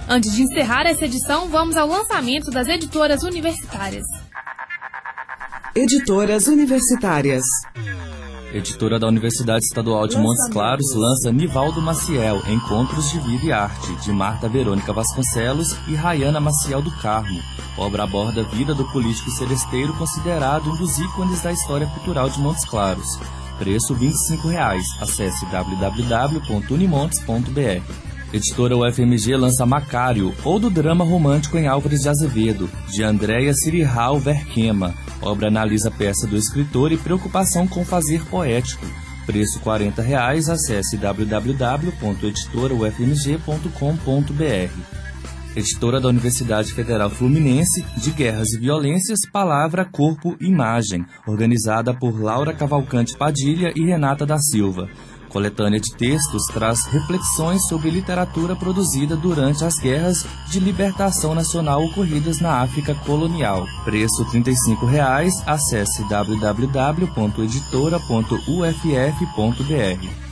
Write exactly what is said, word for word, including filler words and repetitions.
Antes de encerrar essa edição, vamos ao lançamento das editoras universitárias. Editoras universitárias. Editora da Universidade Estadual de Montes Claros lança Nivaldo Maciel, Encontros de Vida e Arte, de Marta Verônica Vasconcelos e Rayana Maciel do Carmo. Obra aborda a vida do político seresteiro considerado um dos ícones da história cultural de Montes Claros. Preço vinte e cinco reais. Acesse w w w ponto unimontes ponto b r. Editora U F M G lança Macário, ou do drama romântico em Álvares de Azevedo, de Andréia Cirihal Verquema. Obra analisa a peça do escritor e preocupação com fazer poético. Preço quarenta reais. Acesse w w w ponto editora u f m g ponto com ponto b r. Editora da Universidade Federal Fluminense, de Guerras e Violências, Palavra, Corpo, Imagem, organizada por Laura Cavalcante Padilha e Renata da Silva. Coletânea de textos traz reflexões sobre literatura produzida durante as guerras de libertação nacional ocorridas na África colonial. Preço trinta e cinco reais. Acesse w w w ponto editora ponto u f f ponto b r.